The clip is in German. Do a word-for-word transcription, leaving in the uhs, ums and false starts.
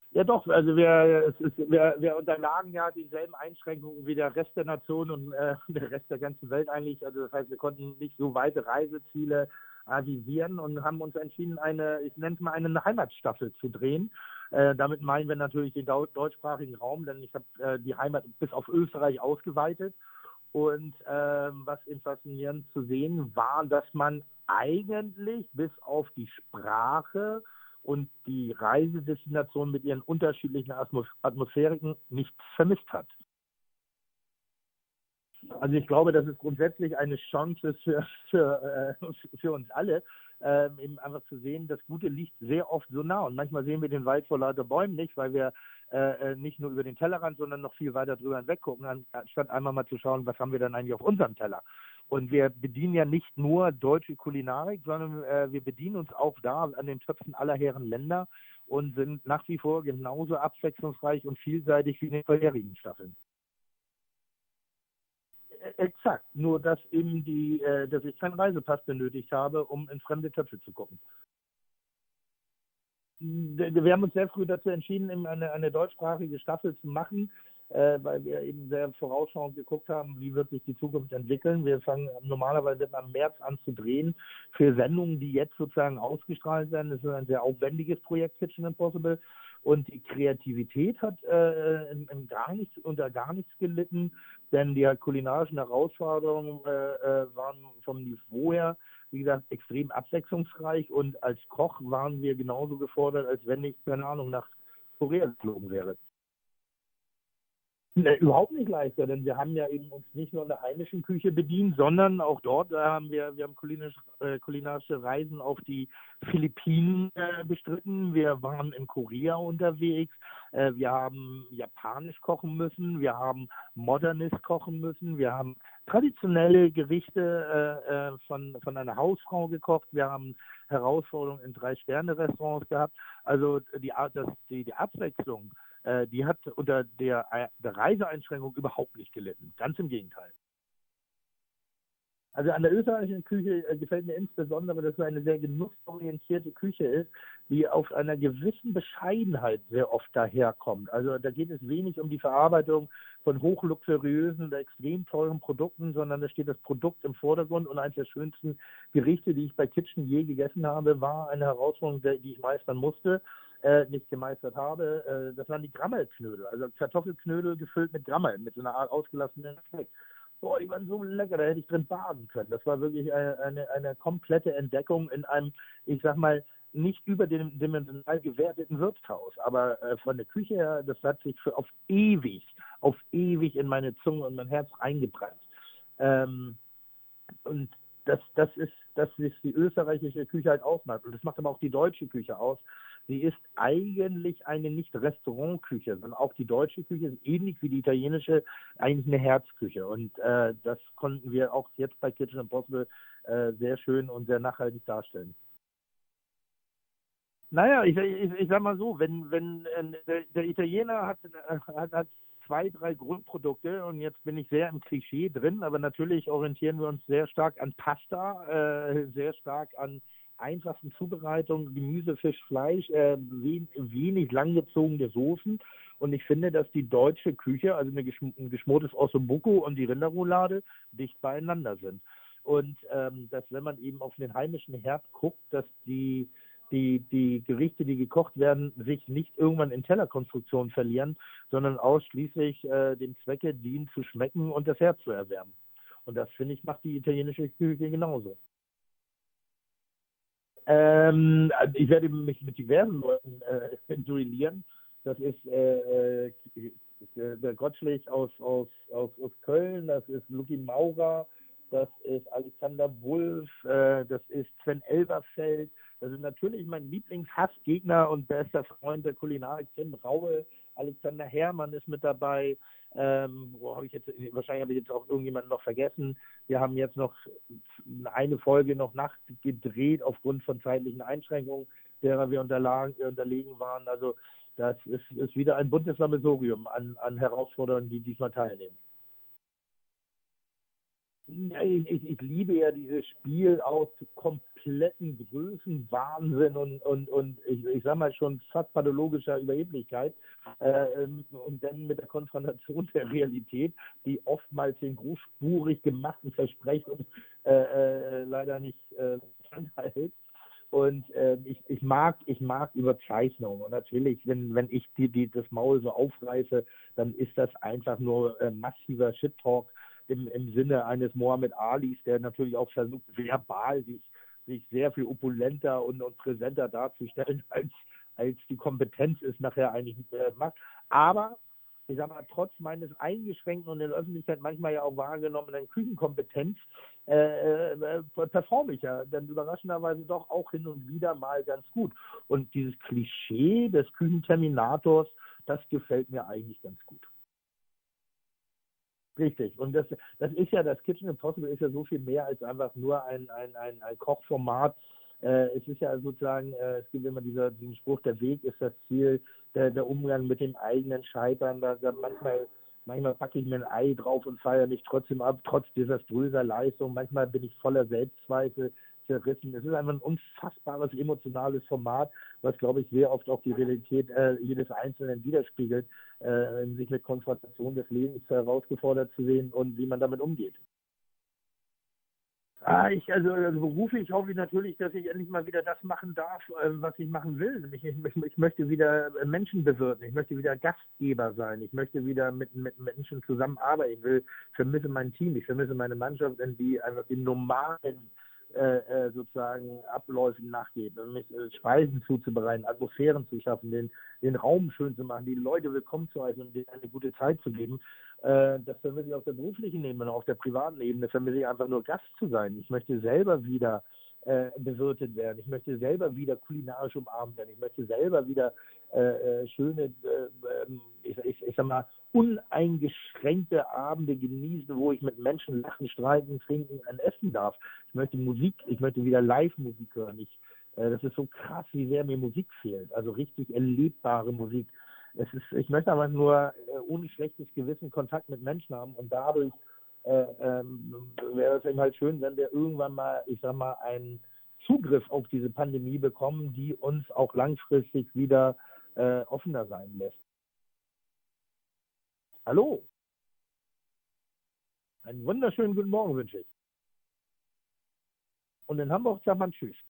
Ja doch, also wir, es ist, wir, wir unterlagen ja dieselben Einschränkungen wie der Rest der Nation und äh, der Rest der ganzen Welt eigentlich. Also das heißt, wir konnten nicht so weite Reiseziele avisieren und haben uns entschieden, eine, ich nenne es mal eine Heimatstaffel zu drehen. Äh, damit meinen wir natürlich den deu- deutschsprachigen Raum, denn ich habe äh, die Heimat bis auf Österreich ausgeweitet. Und ähm, was eben faszinierend zu sehen war, dass man eigentlich bis auf die Sprache und die Reisedestination mit ihren unterschiedlichen Atmos Atmosphäriken nichts vermisst hat. Also ich glaube, das ist grundsätzlich eine Chance für, für, äh, für uns alle, ähm, eben einfach zu sehen, das Gute liegt sehr oft so nah. Und manchmal sehen wir den Wald vor lauter Bäumen nicht, weil wir äh, nicht nur über den Tellerrand, sondern noch viel weiter drüber hinweg gucken, anstatt einmal mal zu schauen, was haben wir dann eigentlich auf unserem Teller. Und wir bedienen ja nicht nur deutsche Kulinarik, sondern äh, wir bedienen uns auch da an den Töpfen aller Herren Länder und sind nach wie vor genauso abwechslungsreich und vielseitig wie in den vorherigen Staffeln. Exakt, nur dass eben die, äh, dass ich keinen Reisepass benötigt habe, um in fremde Töpfe zu gucken. Wir haben uns sehr früh dazu entschieden, eben eine, eine deutschsprachige Staffel zu machen, äh, weil wir eben sehr vorausschauend geguckt haben, wie wird sich die Zukunft entwickeln. Wir fangen normalerweise im März an zu drehen für Sendungen, die jetzt sozusagen ausgestrahlt werden. Das ist ein sehr aufwendiges Projekt, Kitchen Impossible. Und die Kreativität hat äh, in, in gar nichts, unter gar nichts gelitten, denn die kulinarischen Herausforderungen äh, äh, waren vom Niveau her, wie gesagt, extrem abwechslungsreich, und als Koch waren wir genauso gefordert, als wenn ich, keine Ahnung, nach Korea geflogen wäre. Ne, überhaupt nicht leichter, denn wir haben ja eben uns nicht nur in der heimischen Küche bedient, sondern auch dort äh, haben wir, wir haben kulinisch, äh, kulinarische Reisen auf die Philippinen äh, bestritten. Wir waren in Korea unterwegs. Äh, wir haben japanisch kochen müssen. Wir haben modernist kochen müssen. Wir haben traditionelle Gerichte äh, äh, von, von einer Hausfrau gekocht. Wir haben Herausforderungen in Drei-Sterne-Restaurants gehabt. Also die, das, die, die Abwechslung, die hat unter der, der Reiseeinschränkung überhaupt nicht gelitten. Ganz im Gegenteil. Also an der österreichischen Küche gefällt mir insbesondere, dass es eine sehr genussorientierte Küche ist, die auf einer gewissen Bescheidenheit sehr oft daherkommt. Also da geht es wenig um die Verarbeitung von hochluxuriösen, extrem teuren Produkten, sondern da steht das Produkt im Vordergrund. Und eines der schönsten Gerichte, die ich bei Kitchen je gegessen habe, war eine Herausforderung, die ich meistern musste. Äh, nicht gemeistert habe, äh, das waren die Grammelknödel, also Kartoffelknödel gefüllt mit Grammel, mit so einer Art ausgelassenen Speck. Boah, die waren so lecker, da hätte ich drin baden können. Das war wirklich eine, eine, eine komplette Entdeckung in einem, ich sag mal, nicht überdimensional gewerteten Wirtshaus, aber äh, von der Küche her, das hat sich für auf ewig, auf ewig in meine Zunge und mein Herz eingebrannt. Ähm, und das, das ist, das ist die österreichische Küche halt ausmacht. Und das macht aber auch die deutsche Küche aus. Sie ist eigentlich eine nicht Restaurantküche, sondern auch die deutsche Küche ist ähnlich wie die italienische eigentlich eine Herzküche. Und äh, das konnten wir auch jetzt bei Kitchen Impossible äh, sehr schön und sehr nachhaltig darstellen. Naja, ich, ich, ich sag mal so, wenn, wenn äh, der, der Italiener hat, äh, hat, hat zwei, drei Grundprodukte, und jetzt bin ich sehr im Klischee drin, aber natürlich orientieren wir uns sehr stark an Pasta, äh, sehr stark an einfachen Zubereitungen, Gemüse, Fisch, Fleisch, äh, wen, wenig langgezogene Soßen. Und ich finde, dass die deutsche Küche, also eine geschm ein geschmortes Ossobuco und die Rinderroulade, dicht beieinander sind. Und ähm, dass, wenn man eben auf den heimischen Herd guckt, dass die Die, die Gerichte, die gekocht werden, sich nicht irgendwann in Tellerkonstruktion verlieren, sondern ausschließlich äh, dem Zwecke dienen, zu schmecken und das Herz zu erwärmen. Und das, finde ich, macht die italienische Küche genauso. Ähm, ich werde mich mit diversen Leuten äh, duellieren. Das ist äh, äh, der Gottschlich aus, aus, aus, aus Köln, das ist Lucky Maurer, das ist Alexander Wulff, äh, das ist Sven Elberfeld. Das ist natürlich mein Lieblingshassgegner und bester Freund der Kulinarik, Tim Raue. Alexander Herrmann ist mit dabei. Ähm, wo habe ich jetzt, wahrscheinlich habe ich jetzt auch irgendjemanden noch vergessen. Wir haben jetzt noch eine Folge noch nachgedreht aufgrund von zeitlichen Einschränkungen, derer wir unterlagen, unterlegen waren. Also das ist, ist wieder ein buntes Sammelsurium an, an Herausforderungen, die diesmal teilnehmen. Ja, ich, ich, ich liebe ja dieses Spiel aus kompletten Größenwahnsinn und, und, und ich, ich sag mal schon fast pathologischer Überheblichkeit äh, ähm, und dann mit der Konfrontation der Realität, die oftmals den großspurig gemachten Versprechungen äh, äh, leider nicht äh, standhält. Und äh, ich, ich mag, ich mag Überzeichnung. Und natürlich, wenn, wenn ich die, die, das Maul so aufreiße, dann ist das einfach nur äh, massiver Shit-Talk im, im Sinne eines Mohammed Alis, der natürlich auch versucht, verbal sich, sich sehr viel opulenter und, und präsenter darzustellen, als, als die Kompetenz es nachher eigentlich äh, macht. Aber ich sage mal, trotz meines eingeschränkten und in der Öffentlichkeit manchmal ja auch wahrgenommenen Küchenkompetenz, äh, äh, performe ich ja dann überraschenderweise doch auch hin und wieder mal ganz gut. Und dieses Klischee des Küchenterminators, das gefällt mir eigentlich ganz gut. Richtig. Und das, das ist ja, das Kitchen Impossible ist ja so viel mehr als einfach nur ein, ein, ein, ein Kochformat. Äh, es ist ja sozusagen, äh, es gibt immer dieser, diesen Spruch, der Weg ist das Ziel, der, der Umgang mit dem eigenen Scheitern. Da, da manchmal, manchmal packe ich mir ein Ei drauf und feiere mich trotzdem ab, trotz desaströser Leistung. Manchmal bin ich voller Selbstzweifel zerrissen. Es ist einfach ein unfassbares emotionales Format, was, glaube ich, sehr oft auch die Realität äh, jedes Einzelnen widerspiegelt, äh, sich mit Konfrontation des Lebens herausgefordert zu sehen und wie man damit umgeht. Ah, ich, also, also beruflich hoffe ich natürlich, dass ich endlich mal wieder das machen darf, äh, was ich machen will. Ich, ich, ich möchte wieder Menschen bewirten, ich möchte wieder Gastgeber sein, ich möchte wieder mit, mit Menschen zusammenarbeiten. Ich will, vermisse mein Team, ich vermisse meine Mannschaft, in die einfach den normalen äh, äh, sozusagen Abläufen nachgeht. Und mich äh, Speisen zuzubereiten, Atmosphären zu schaffen, den, den Raum schön zu machen, die Leute willkommen zu heißen und denen eine gute Zeit zu geben. Äh, das vermisse ich auf der beruflichen Ebene, auf der privaten Ebene vermisse ich einfach nur Gast zu sein. Ich möchte selber wieder äh, bewirtet werden. Ich möchte selber wieder kulinarisch umarmt werden. Ich möchte selber wieder äh, äh, schöne, äh, ähm, ich, ich, ich sag mal, uneingeschränkte Abende genießen, wo ich mit Menschen lachen, streiten, trinken und essen darf. Ich möchte Musik, ich möchte wieder Live-Musik hören. Ich, äh, das ist so krass, wie sehr mir Musik fehlt. Also richtig erlebbare Musik. Es ist, ich möchte aber nur äh, ohne schlechtes Gewissen Kontakt mit Menschen haben und dadurch äh, ähm, wäre es eben halt schön, wenn wir irgendwann mal, ich sag mal, einen Zugriff auf diese Pandemie bekommen, die uns auch langfristig wieder äh, offener sein lässt. Hallo, einen wunderschönen guten Morgen wünsche ich. Und in Hamburg sagt man Tschüss.